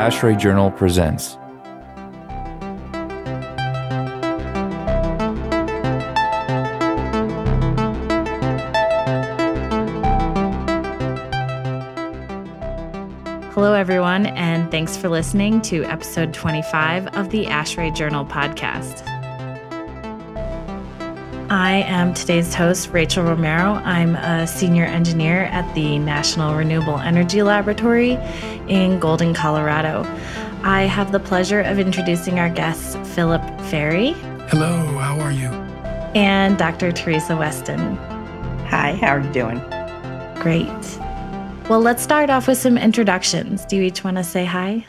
ASHRAE Journal presents. Hello, everyone, and thanks for listening to episode 25 of the ASHRAE Journal podcast. I am today's host, Rachel Romero. I'm a senior engineer at the National Renewable Energy Laboratory in Golden, Colorado. I have the pleasure of introducing our guests, Philip Ferry. Hello, how are you? And Dr. Teresa Weston. Hi, how are you doing? Great. Well, let's start off with some introductions. Do you each want to say hi?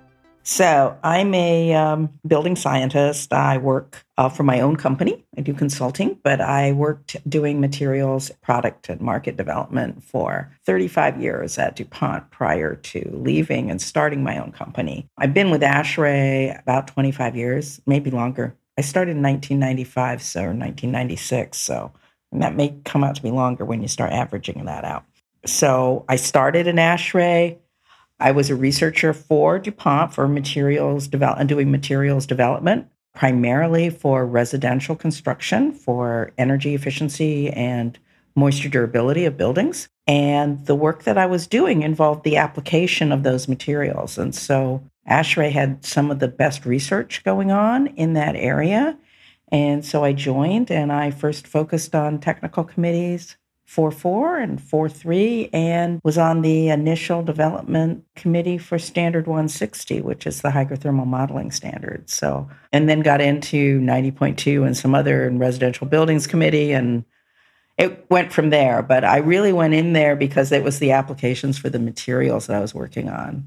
So I'm a building scientist. I work for my own company. I do consulting, but I worked doing materials, product, and market development for 35 years at DuPont prior to leaving and starting my own company. I've been with ASHRAE about 25 years, maybe longer. I started in 1995, or 1996, and that may come out to be longer when you start averaging that out. So I started in ASHRAE. I was a researcher for DuPont for materials development, doing materials development, primarily for residential construction, for energy efficiency and moisture durability of buildings. And the work that I was doing involved the application of those materials. And so ASHRAE had some of the best research going on in that area. And so I joined, and I first focused on technical committees 4.4 and 4.3, and was on the initial development committee for Standard 160, which is the hydrothermal modeling standard. So, and then got into 90.2 and some other in residential buildings committee, and it went from there. But I really went in there because it was the applications for the materials that I was working on.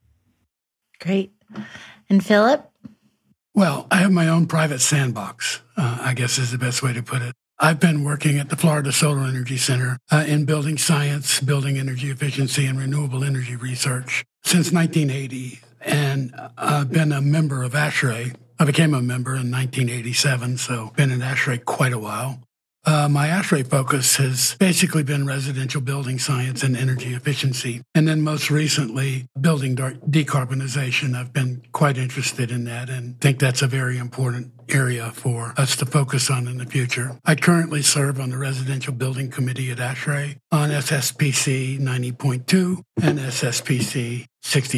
Great. And Philip? Well, I have my own private sandbox, I guess is the best way to put it. I've been working at the Florida Solar Energy Center in building science, building energy efficiency, and renewable energy research since 1980. And I've been a member of ASHRAE. I became a member in 1987, so been in ASHRAE quite a while. My ASHRAE focus has basically been residential building science and energy efficiency. And then most recently, building decarbonization. I've been quite interested in that and think that's a very important area for us to focus on in the future. I currently serve on the Residential Building Committee at ASHRAE on SSPC 90.2 and SSPC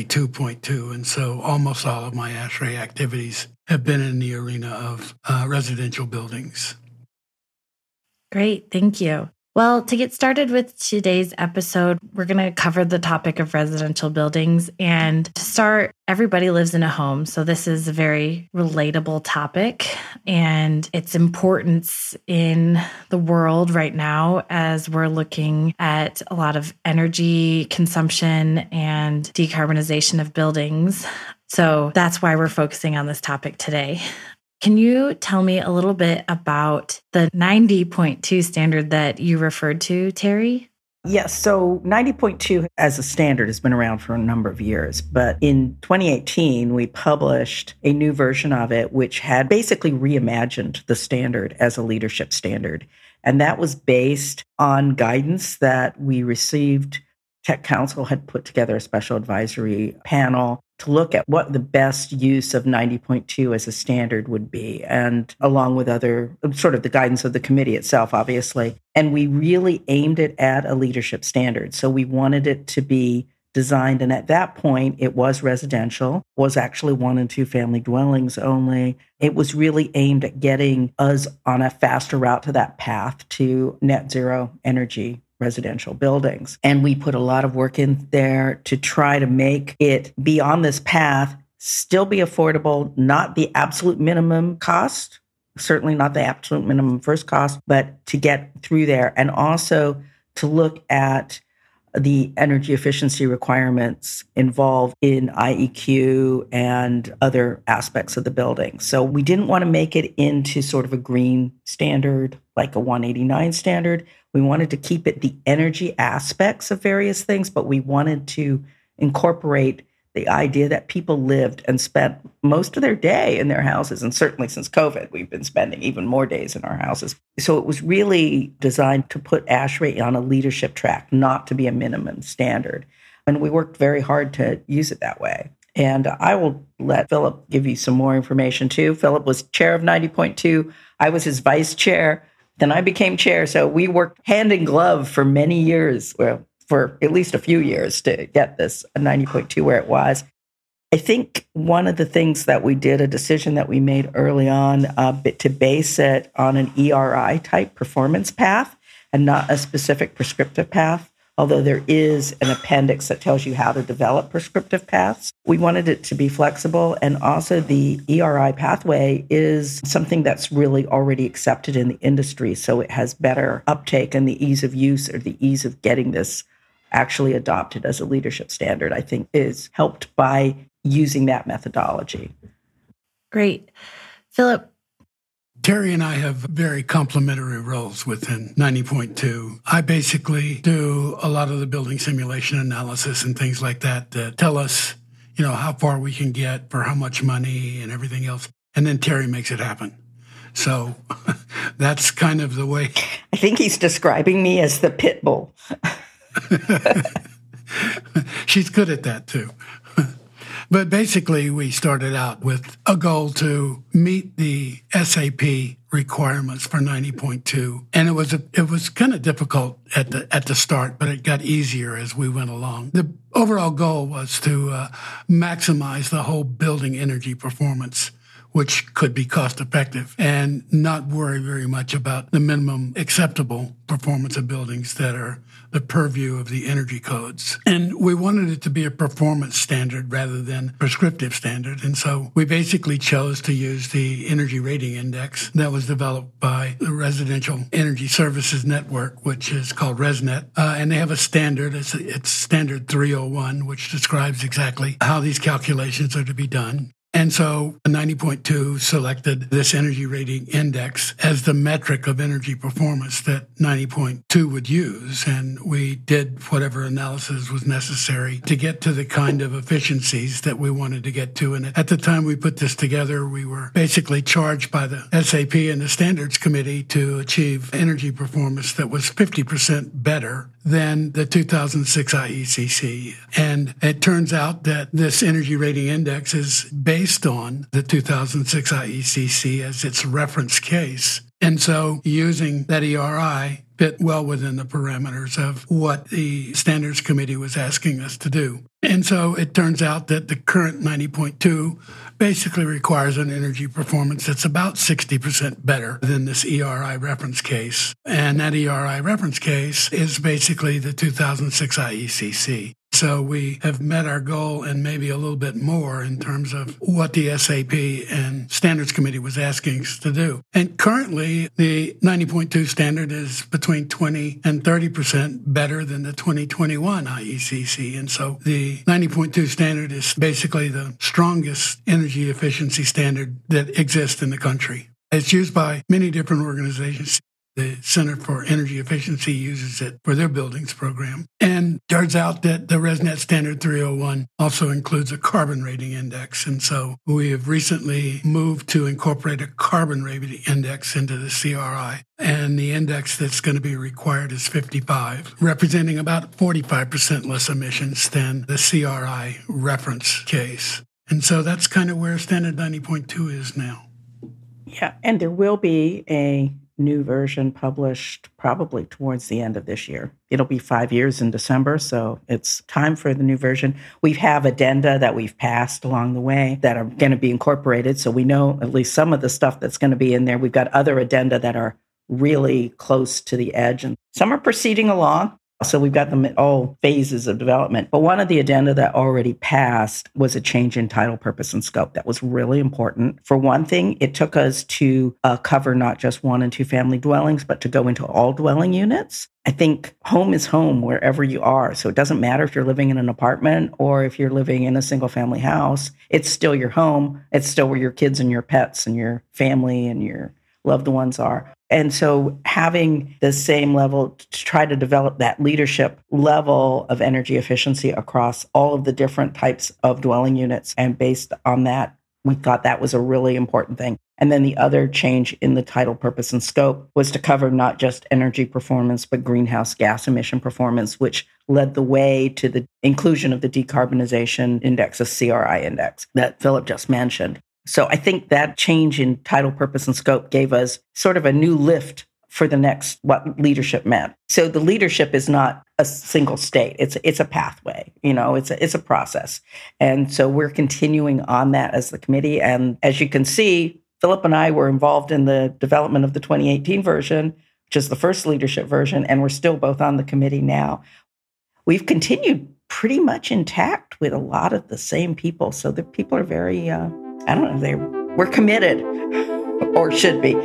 62.2. And so almost all of my ASHRAE activities have been in the arena of residential buildings. Great, thank you. Well, to get started with today's episode, we're going to cover the topic of residential buildings. And to start, everybody lives in a home. So this is a very relatable topic and its importance in the world right now as we're looking at a lot of energy consumption and decarbonization of buildings. So that's why we're focusing on this topic today. Can you tell me a little bit about the 90.2 standard that you referred to, Terry? Yes, so 90.2 as a standard has been around for a number of years, but in 2018, we published a new version of it, which had basically reimagined the standard as a leadership standard. And that was based on guidance that we received. Tech Council had put together a special advisory panel to look at what the best use of 90.2 as a standard would be, and along with other sort of the guidance of the committee itself, obviously. And we really aimed it at a leadership standard. So we wanted it to be designed, and at that point, it was residential, was actually 1 and 2 family dwellings only. It was really aimed at getting us on a faster route to that path to net zero energy residential buildings. And we put a lot of work in there to try to make it be on this path, still be affordable, not the absolute minimum cost, certainly not the absolute minimum first cost, but to get through there. And also to look at the energy efficiency requirements involved in IEQ and other aspects of the building. So we didn't want to make it into sort of a green standard, like a 189 standard. We wanted to keep it the energy aspects of various things, but we wanted to incorporate the idea that people lived and spent most of their day in their houses. And certainly since COVID, we've been spending even more days in our houses. So it was really designed to put ASHRAE on a leadership track, not to be a minimum standard. And we worked very hard to use it that way. And I will let Philip give you some more information too. Philip was chair of 90.2. I was his vice chair. Then I became chair. So we worked hand in glove for many years, well, for at least a few years to get this 90.2 where it was. I think one of the things that we did, a decision that we made early on, to base it on an ERI type performance path and not a specific prescriptive path, although there is an appendix that tells you how to develop prescriptive paths. We wanted it to be flexible, and also the ERI pathway is something that's really already accepted in the industry, so it has better uptake, and the ease of use or the ease of getting this actually adopted as a leadership standard, I think, is helped by using that methodology. Great. Philip. Terry and I have very complementary roles within 90.2. I basically do a lot of the building simulation analysis and things like that that tell us, how far we can get for how much money and everything else. And then Terry makes it happen. So that's kind of the way. I think he's describing me as the pit bull. She's good at that too. But basically, we started out with a goal to meet the SAP requirements for 90.2, and it was kind of difficult at the start, but it got easier as we went along. The overall goal was to maximize the whole building energy performance, which could be cost effective, and not worry very much about the minimum acceptable performance of buildings that are the purview of the energy codes. And we wanted it to be a performance standard rather than prescriptive standard. And so we basically chose to use the Energy Rating Index that was developed by the Residential Energy Services Network, which is called ResNet. And they have a standard. It's standard 301, which describes exactly how these calculations are to be done. And so 90.2 selected this energy rating index as the metric of energy performance that 90.2 would use. And we did whatever analysis was necessary to get to the kind of efficiencies that we wanted to get to. And at the time we put this together, we were basically charged by the SAP and the Standards Committee to achieve energy performance that was 50% better than the 2006 IECC. And it turns out that this energy rating index is based on the 2006 IECC as its reference case. And so using that ERI fit well within the parameters of what the Standards Committee was asking us to do. And so it turns out that the current 90.2 basically requires an energy performance that's about 60% better than this ERI reference case. And that ERI reference case is basically the 2006 IECC. So we have met our goal and maybe a little bit more in terms of what the SAP and Standards Committee was asking us to do. And currently, the 90.2 standard is between 20 and 30% better than the 2021 IECC. And so the 90.2 standard is basically the strongest energy efficiency standard that exists in the country. It's used by many different organizations. The Center for Energy Efficiency uses it for their buildings program. And turns out that the ResNet Standard 301 also includes a carbon rating index. And so we have recently moved to incorporate a carbon rating index into the CRI. And the index that's going to be required is 55, representing about 45% less emissions than the CRI reference case. And so that's kind of where Standard 90.2 is now. Yeah, and there will be a new version published probably towards the end of this year. It'll be 5 years in December, so it's time for the new version. We have addenda that we've passed along the way that are going to be incorporated, so we know at least some of the stuff that's going to be in there. We've got other addenda that are really close to the edge, and some are proceeding along. So we've got them at all phases of development. But one of the addenda that already passed was a change in title, purpose, and scope. That was really important. For one thing, it took us to cover not just 1 and 2 family dwellings, but to go into all dwelling units. I think home is home wherever you are. So it doesn't matter if you're living in an apartment or if you're living in a single family house. It's still your home. It's still where your kids and your pets and your family and your loved ones are. And so having the same level to try to develop that leadership level of energy efficiency across all of the different types of dwelling units. And based on that, we thought that was a really important thing. And then the other change in the title, purpose, and scope was to cover not just energy performance, but greenhouse gas emission performance, which led the way to the inclusion of the decarbonization index, a CRI index that Philip just mentioned. So I think that change in title, purpose, and scope gave us sort of a new lift for the next, what leadership meant. So the leadership is not a single state. It's a pathway, it's a process. And so we're continuing on that as the committee. And as you can see, Philip and I were involved in the development of the 2018 version, which is the first leadership version, and we're still both on the committee now. We've continued pretty much intact with a lot of the same people. So the people are very, we're committed, or should be.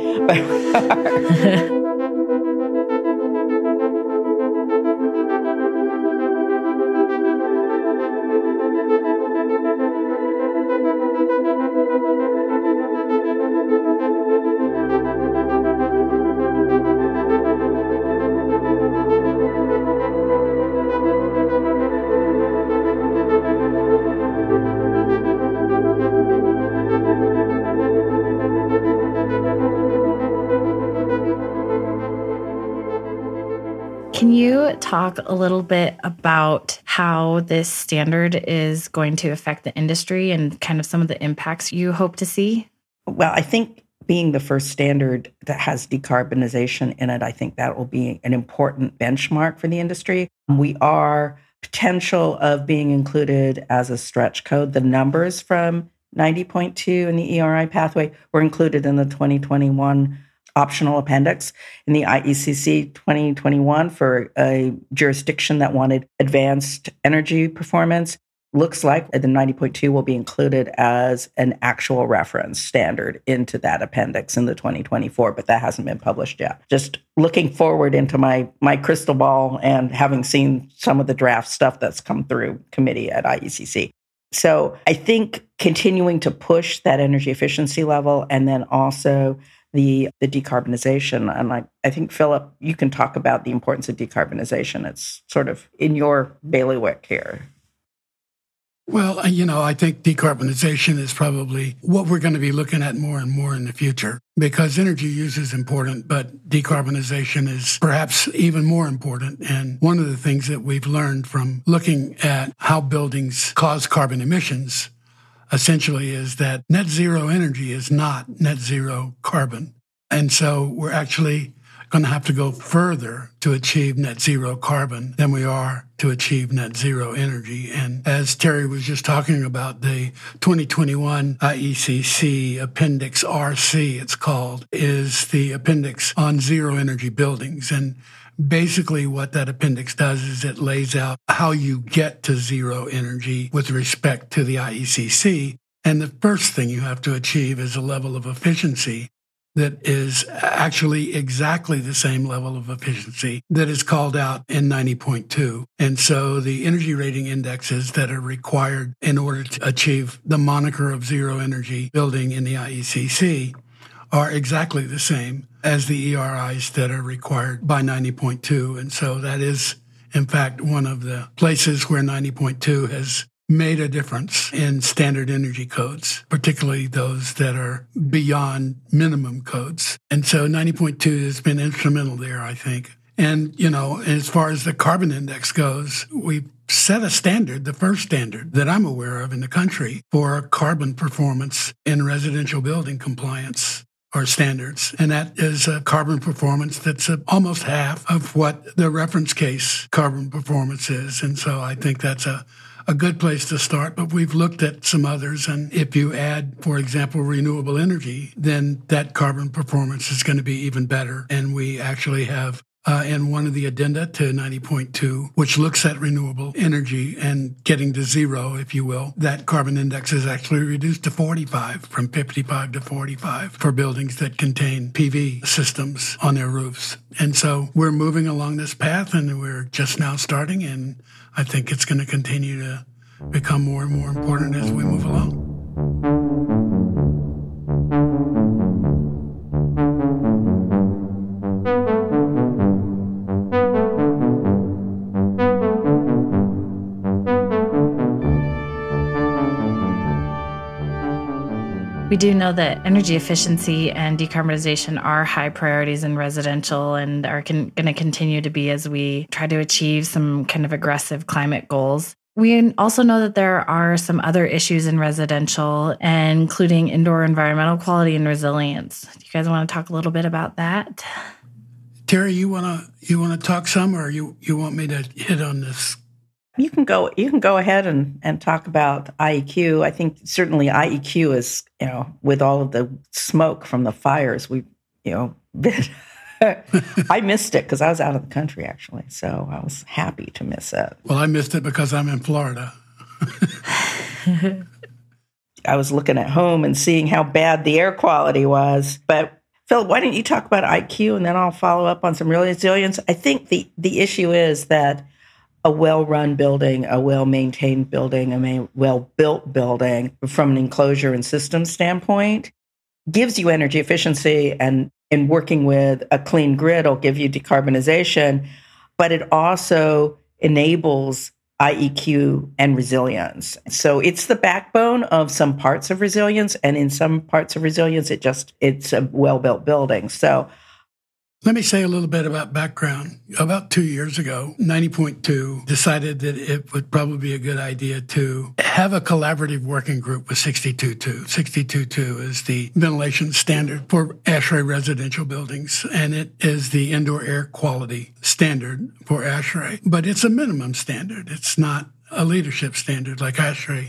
Can you talk a little bit about how this standard is going to affect the industry and kind of some of the impacts you hope to see? Well, I think being the first standard that has decarbonization in it, I think that will be an important benchmark for the industry. We are potential of being included as a stretch code. The numbers from 90.2 in the ERI pathway were included in the 2021 optional appendix in the IECC 2021 for a jurisdiction that wanted advanced energy performance. Looks like the 90.2 will be included as an actual reference standard into that appendix in the 2024, but that hasn't been published yet. Just looking forward into my crystal ball and having seen some of the draft stuff that's come through committee at IECC. So I think continuing to push that energy efficiency level and then also the decarbonization. And I think, Philip, you can talk about the importance of decarbonization. It's sort of in your bailiwick here. Well, I think decarbonization is probably what we're going to be looking at more and more in the future, because energy use is important, but decarbonization is perhaps even more important. And one of the things that we've learned from looking at how buildings cause carbon emissions essentially is that net zero energy is not net zero carbon. And so we're actually going to have to go further to achieve net zero carbon than we are to achieve net zero energy. And as Terry was just talking about, the 2021 IECC Appendix RC, it's called, is the appendix on zero energy buildings. And basically what that appendix does is it lays out how you get to zero energy with respect to the IECC. And the first thing you have to achieve is a level of efficiency that is actually exactly the same level of efficiency that is called out in 90.2. And so the energy rating indexes that are required in order to achieve the moniker of zero energy building in the IECC are exactly the same as the ERIs that are required by 90.2. And so that is, in fact, one of the places where 90.2 has made a difference in standard energy codes, particularly those that are beyond minimum codes. And so 90.2 has been instrumental there, I think. And, as far as the carbon index goes, we set a standard, the first standard that I'm aware of in the country for carbon performance in residential building compliance or standards. And that is a carbon performance that's almost half of what the reference case carbon performance is. And so I think that's a good place to start, but we've looked at some others. And if you add, for example, renewable energy, then that carbon performance is going to be even better. And we actually have in one of the addenda to 90.2, which looks at renewable energy and getting to zero, if you will, that carbon index is actually reduced to 45, from 55 to 45 for buildings that contain PV systems on their roofs. And so we're moving along this path, and we're just now starting, and I think it's going to continue to become more and more important as we move along. We do know that energy efficiency and decarbonization are high priorities in residential and are going to continue to be as we try to achieve some kind of aggressive climate goals. We also know that there are some other issues in residential, including indoor environmental quality and resilience. Do you guys want to talk a little bit about that? Terry, you wanna talk some, or you want me to hit on this? You can go ahead and talk about IEQ. I think certainly IEQ is, with all of the smoke from the fires, I missed it because I was out of the country, actually. So I was happy to miss it. Well, I missed it because I'm in Florida. I was looking at home and seeing how bad the air quality was. But Phil, why don't you talk about IQ and then I'll follow up on some resilience. I think the issue is that a well-run building, a well-maintained building, a well-built building from an enclosure and system standpoint gives you energy efficiency, and working with a clean grid will give you decarbonization, but it also enables IEQ and resilience. So it's the backbone of some parts of resilience, and in some parts of resilience, it's a well-built building. So let me say a little bit about background. About 2 years ago, 90.2 decided that it would probably be a good idea to have a collaborative working group with 62.2. 62.2 is the ventilation standard for ASHRAE residential buildings, and it is the indoor air quality standard for ASHRAE. But it's a minimum standard. It's not a leadership standard like ASHRAE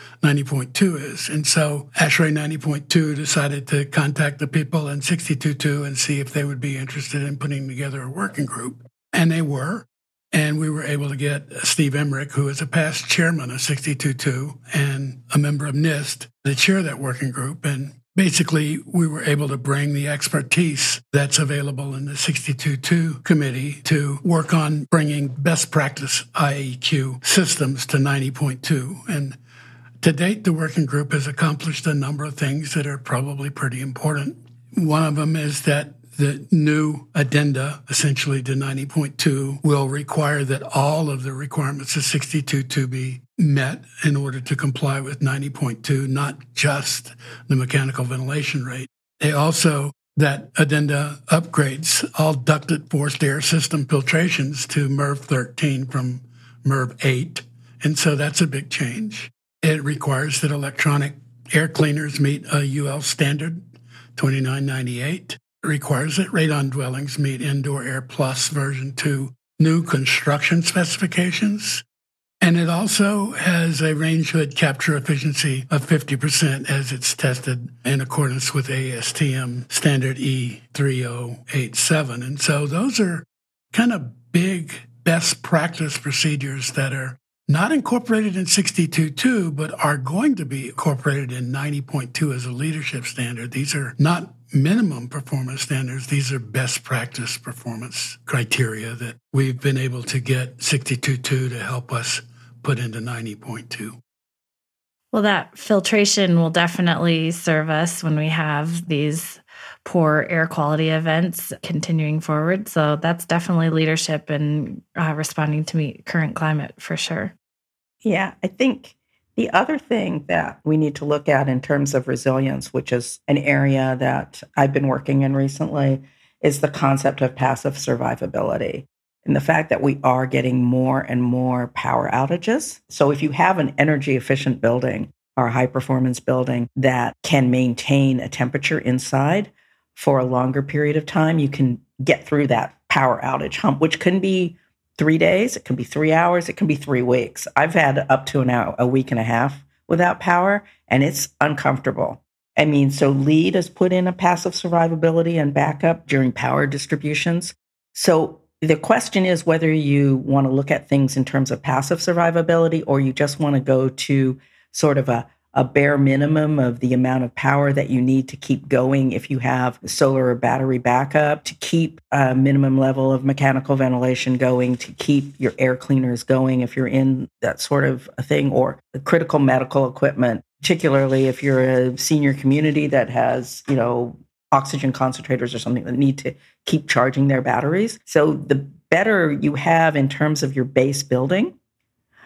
90.2 is. And so ASHRAE 90.2 decided to contact the people in 62.2 and see if they would be interested in putting together a working group. And they were. And we were able to get Steve Emmerich, who is a past chairman of 62.2 and a member of NIST, to chair that working group. And basically, we were able to bring the expertise that's available in the 62.2 committee to work on bringing best practice IEQ systems to 90.2. And to date, the working group has accomplished a number of things that are probably pretty important. One of them is that the new addenda, essentially to 90.2, will require that all of the requirements of 62.2 be met in order to comply with 90.2, not just the mechanical ventilation rate. That addenda upgrades all ducted forced air system filtrations to MERV 13 from MERV 8, and so that's a big change. It requires that electronic air cleaners meet a UL standard, 2998. It requires that radon dwellings meet Indoor Air Plus version 2 new construction specifications. And it also has a range hood capture efficiency of 50% as it's tested in accordance with ASTM standard E3087. And so those are kind of big best practice procedures that are not incorporated in 62.2, but are going to be incorporated in 90.2 as a leadership standard. These are not minimum performance standards. These are best practice performance criteria that we've been able to get 62.2 to help us put into 90.2. Well, that filtration will definitely serve us when we have these poor air quality events continuing forward. So that's definitely leadership and responding to meet current climate for sure. Yeah, I think the other thing that we need to look at in terms of resilience, which is an area that I've been working in recently, is the concept of passive survivability and the fact that we are getting more and more power outages. So if you have an energy efficient building or a high performance building that can maintain a temperature inside for a longer period of time, you can get through that power outage hump, which can be 3 days, it can be 3 hours, it can be 3 weeks. I've had up to a week and a half without power, and it's uncomfortable. I mean, so LEED has put in a passive survivability and backup during power distributions. So the question is whether you want to look at things in terms of passive survivability or you just want to go to sort of a bare minimum of the amount of power that you need to keep going if you have solar or battery backup, to keep a minimum level of mechanical ventilation going, to keep your air cleaners going if you're in that sort of a thing, or the critical medical equipment, particularly if you're a senior community that has, oxygen concentrators or something that need to keep charging their batteries. So the better you have in terms of your base building,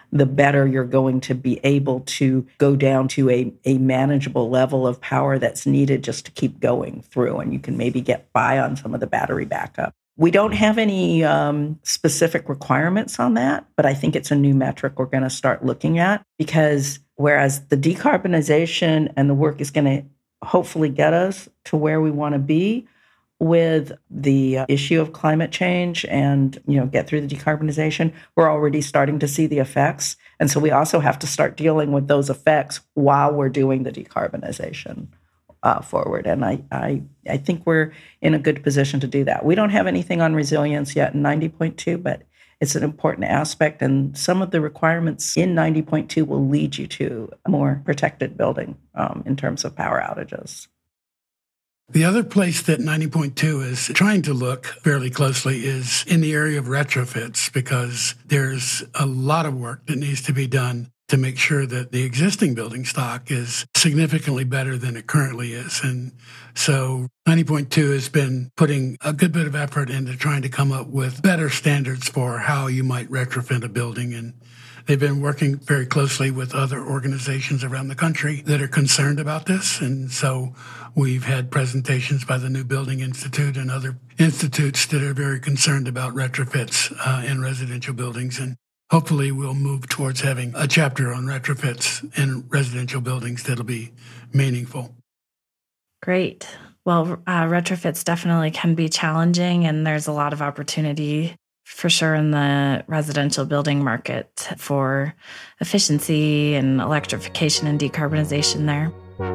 the better you're going to be able to go down to a manageable level of power that's needed just to keep going through. And you can maybe get by on some of the battery backup. We don't have any specific requirements on that, but I think it's a new metric we're going to start looking at, because whereas the decarbonization and the work is going to hopefully get us to where we want to be with the issue of climate change and, get through the decarbonization, we're already starting to see the effects. And so we also have to start dealing with those effects while we're doing the decarbonization forward. And I think we're in a good position to do that. We don't have anything on resilience yet in 90.2, but it's an important aspect. And some of the requirements in 90.2 will lead you to a more protected building in terms of power outages. The other place that 90.2 is trying to look fairly closely is in the area of retrofits, because there's a lot of work that needs to be done to make sure that the existing building stock is significantly better than it currently is. And so 90.2 has been putting a good bit of effort into trying to come up with better standards for how you might retrofit a building. And they've been working very closely with other organizations around the country that are concerned about this. And so we've had presentations by the New Building Institute and other institutes that are very concerned about retrofits in residential buildings. And hopefully we'll move towards having a chapter on retrofits in residential buildings that'll be meaningful. Great. Well, retrofits definitely can be challenging, and there's a lot of opportunity for sure in the residential building market for efficiency and electrification and decarbonization there.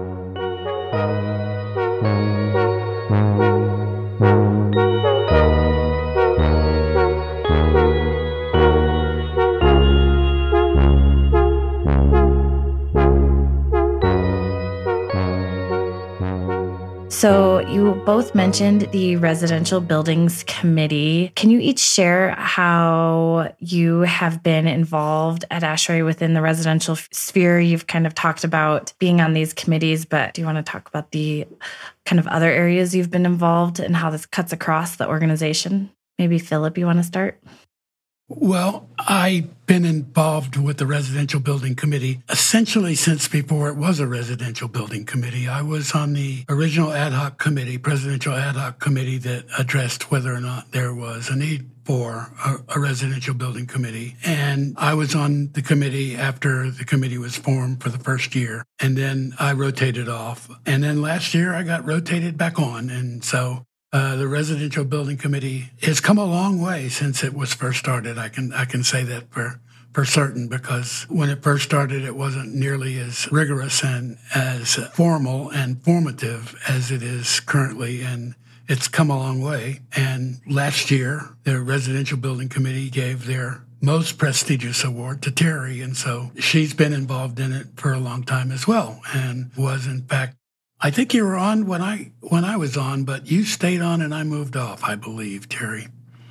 So you both mentioned the Residential Buildings Committee. Can you each share how you have been involved at ASHRAE within the residential sphere? You've kind of talked about being on these committees, but do you want to talk about the kind of other areas you've been involved and how this cuts across the organization? Maybe Philip, you want to start? Well, I've been involved with the Residential Building Committee essentially since before it was a Residential Building Committee. I was on the original ad hoc committee, presidential ad hoc committee, that addressed whether or not there was a need for a Residential Building Committee. And I was on the committee after the committee was formed for the first year. And then I rotated off. And then last year I got rotated back on. And so the Residential Building Committee has come a long way since it was first started. I can say that for certain, because when it first started, it wasn't nearly as rigorous and as formal and formative as it is currently. And it's come a long way. And last year, the Residential Building Committee gave their most prestigious award to Terry. And so she's been involved in it for a long time as well, and was, in fact, I think you were on when I was on, but you stayed on and I moved off, I believe, Terry.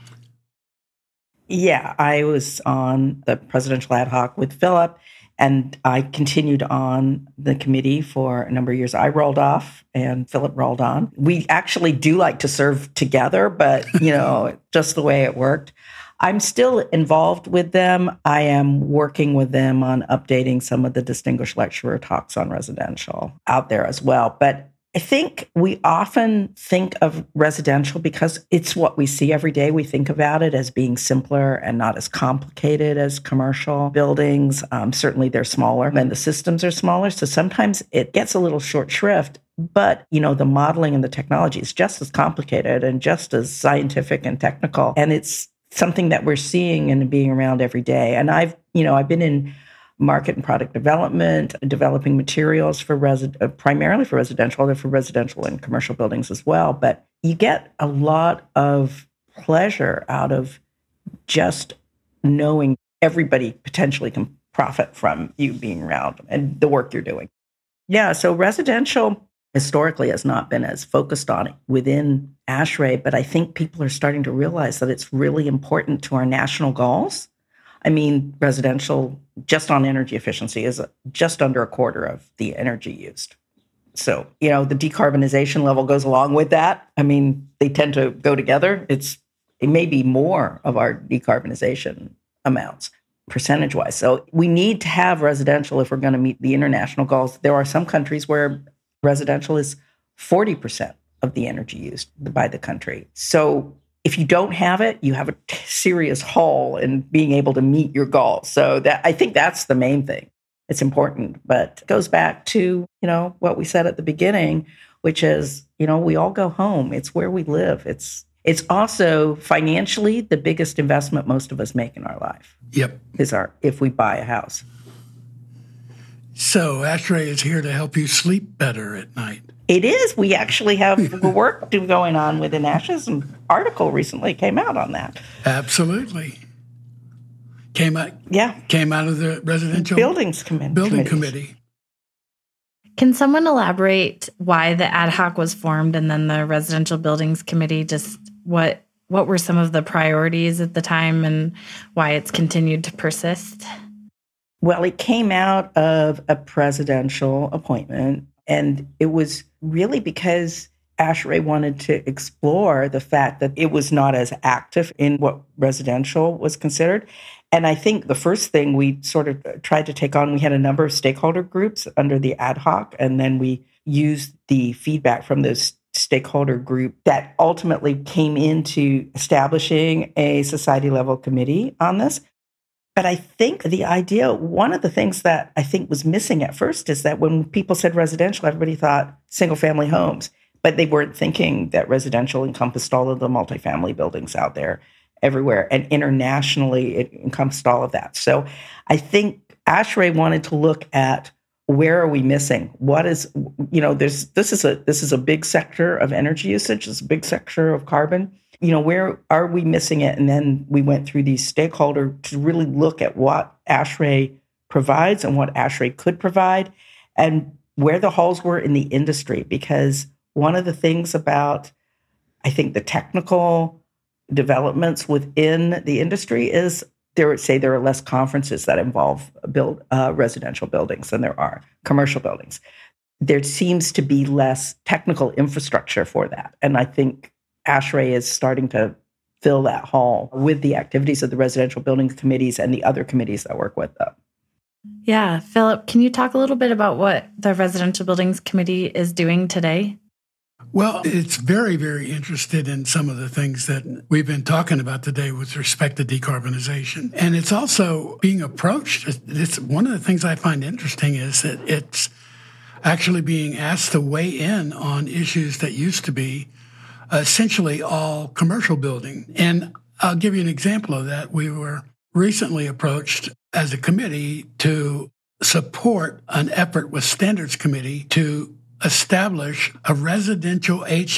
Yeah, I was on the presidential ad hoc with Philip, and I continued on the committee for a number of years. I rolled off and Philip rolled on. We actually do like to serve together, but, just the way it worked. I'm still involved with them. I am working with them on updating some of the distinguished lecturer talks on residential out there as well. But I think we often think of residential because it's what we see every day. We think about it as being simpler and not as complicated as commercial buildings. Certainly they're smaller and the systems are smaller. So sometimes it gets a little short shrift. But, the modeling and the technology is just as complicated and just as scientific and technical. And it's something that we're seeing and being around every day. And I've been in market and product development, developing materials for primarily for residential, although for residential and commercial buildings as well. But you get a lot of pleasure out of just knowing everybody potentially can profit from you being around and the work you're doing. Yeah, so residential historically has not been as focused on it within ASHRAE, but I think people are starting to realize that it's really important to our national goals. I mean, residential, just on energy efficiency, is just under a quarter of the energy used. So, the decarbonization level goes along with that. I mean, they tend to go together. It may be more of our decarbonization amounts. percentage-wise. So we need to have residential if we're going to meet the international goals. There are some countries where residential is 40% of the energy used by the country. So if you don't have it, you have a serious hole in being able to meet your goals. So I think that's the main thing. It's important, but it goes back to, what we said at the beginning, which is, we all go home. It's where we live. It's also financially the biggest investment most of us make in our life. Yep. If we buy a house. So ASHRAE is here to help you sleep better at night. It is. We actually have work going on within ASHRAE. An article recently came out on that. Absolutely. Came out of the Residential Building Committee. Can someone elaborate why the ad hoc was formed and then the Residential Buildings Committee? Just what were some of the priorities at the time and why it's continued to persist? Well, it came out of a presidential appointment, and it was really because ASHRAE wanted to explore the fact that it was not as active in what residential was considered. And I think the first thing we sort of tried to take on, we had a number of stakeholder groups under the ad hoc, and then we used the feedback from those stakeholder group that ultimately came into establishing a society-level committee on this. But I think the idea, one of the things that I think was missing at first is that when people said residential, everybody thought single-family homes, but they weren't thinking that residential encompassed all of the multifamily buildings out there everywhere. And internationally, it encompassed all of that. So I think ASHRAE wanted to look at where are we missing? What is, this is a big sector of energy usage. It's a big sector of carbon. Where are we missing it? And then we went through these stakeholders to really look at what ASHRAE provides and what ASHRAE could provide and where the holes were in the industry. Because one of the things about, I think, the technical developments within the industry is there are less conferences that involve residential buildings than there are commercial buildings. There seems to be less technical infrastructure for that. And I think ASHRAE is starting to fill that hole with the activities of the residential building committees and the other committees that work with them. Yeah. Philip, can you talk a little bit about what the Residential Buildings Committee is doing today? Well, it's very, very interested in some of the things that we've been talking about today with respect to decarbonization. And it's also being approached. It's one of the things I find interesting is that it's actually being asked to weigh in on issues that used to be essentially all commercial building. And I'll give you an example of that. We were recently approached as a committee to support an effort with Standards Committee to establish a residential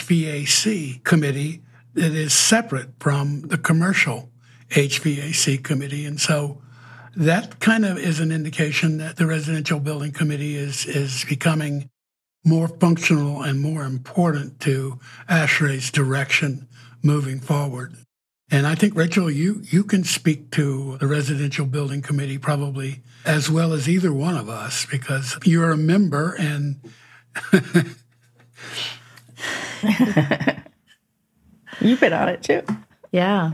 HVAC committee that is separate from the commercial HVAC committee. And so that kind of is an indication that the Residential Building Committee is becoming more functional and more important to ASHRAE's direction moving forward. And I think, Rachel, you can speak to the Residential Building Committee probably as well as either one of us because you're a member and You've been on it too. Yeah.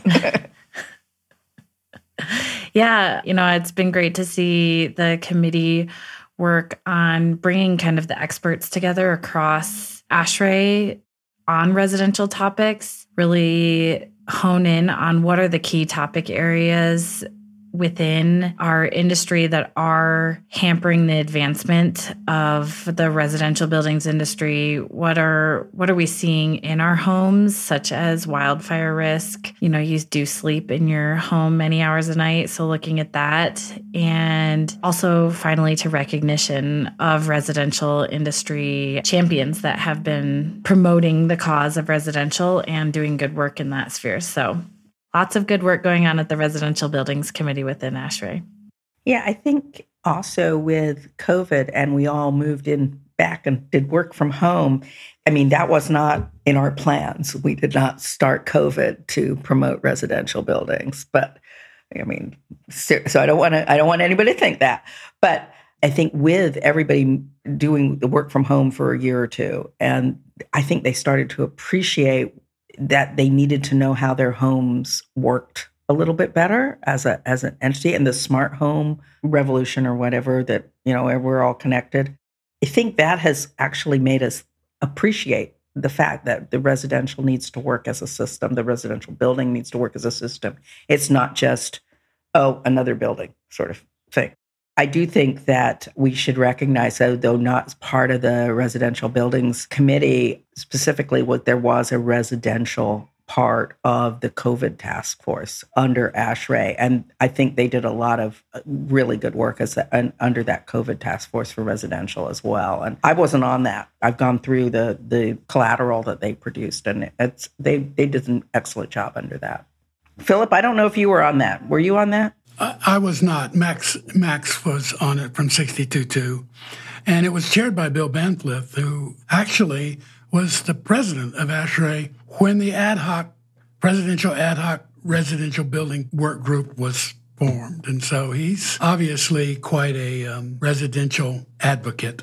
Yeah. It's been great to see the committee work on bringing kind of the experts together across ASHRAE on residential topics, really hone in on what are the key topic areas within our industry that are hampering the advancement of the residential buildings industry. What are we seeing in our homes, such as wildfire risk? You do sleep in your home many hours a night, so looking at that. And also finally to recognition of residential industry champions that have been promoting the cause of residential and doing good work in that sphere. So lots of good work going on at the Residential Buildings Committee within ASHRAE. Yeah, I think also with COVID and we all moved in back and did work from home, that was not in our plans. We did not start COVID to promote residential buildings. But so I don't want anybody to think that. But I think with everybody doing the work from home for a year or two, and I think they started to appreciate that they needed to know how their homes worked a little bit better as an entity, and the smart home revolution or whatever that, we're all connected. I think that has actually made us appreciate the fact that the residential needs to work as a system. The residential building needs to work as a system. It's not just, another building sort of thing. I do think that we should recognize, though not part of the residential buildings committee, specifically there was a residential part of the COVID task force under ASHRAE. And I think they did a lot of really good work under that COVID task force for residential as well. And I wasn't on that. I've gone through the collateral that they produced, and they did an excellent job under that. Philip, I don't know if you were on that. Were you on that? I was not. Max was on it from 62 and it was chaired by Bill Banfleth, who actually was the president of ASHRAE when the presidential ad hoc residential building work group was formed. And so he's obviously quite a residential advocate.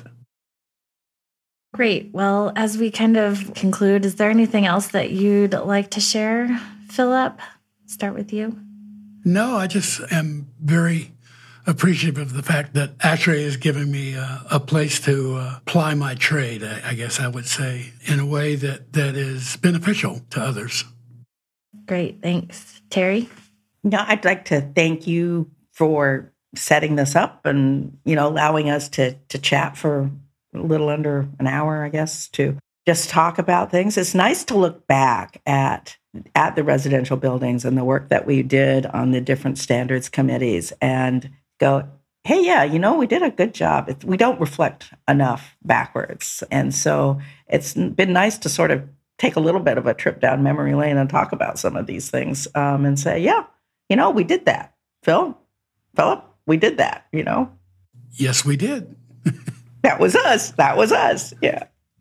Great. Well, as we kind of conclude, is there anything else that you'd like to share, Philip? Start with you. No, I just am very appreciative of the fact that ASHRAE is giving me a place to ply my trade, I guess I would say, in a way that is beneficial to others. Great. Thanks. Terry? No, I'd like to thank you for setting this up and, allowing us to chat for a little under an hour, I guess, to just talk about things. It's nice to look back at the residential buildings and the work that we did on the different standards committees and go, hey, yeah, we did a good job. We don't reflect enough backwards. And so it's been nice to sort of take a little bit of a trip down memory lane and talk about some of these things and say, yeah, we did that. Philip, we did that, Yes, we did. That was us. Yeah.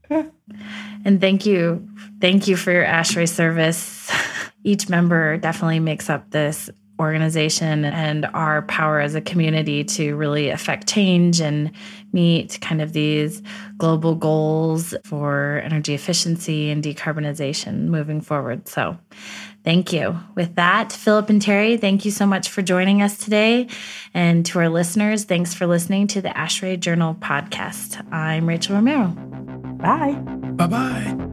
And thank you for your ASHRAE service. Each member definitely makes up this organization and our power as a community to really affect change and meet kind of these global goals for energy efficiency and decarbonization moving forward. So thank you. With that, Philip and Terry, thank you so much for joining us today. And to our listeners, thanks for listening to the ASHRAE Journal podcast. I'm Rachel Romero. Bye. Bye-bye.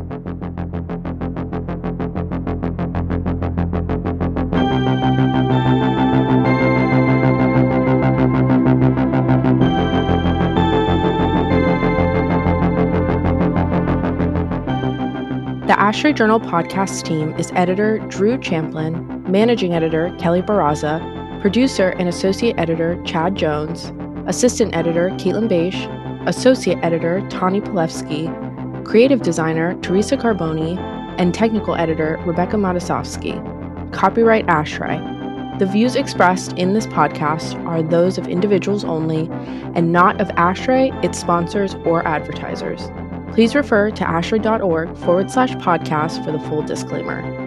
The ASHRAE Journal podcast team is editor Drew Champlin, managing editor Kelly Barraza, producer and associate editor Chad Jones, assistant editor Caitlin Beisch, associate editor Tani Polewski, creative designer Teresa Carboni, and technical editor Rebecca Matasovsky. Copyright ASHRAE. The views expressed in this podcast are those of individuals only and not of ASHRAE, its sponsors, or advertisers. Please refer to ashrae.org/podcast for the full disclaimer.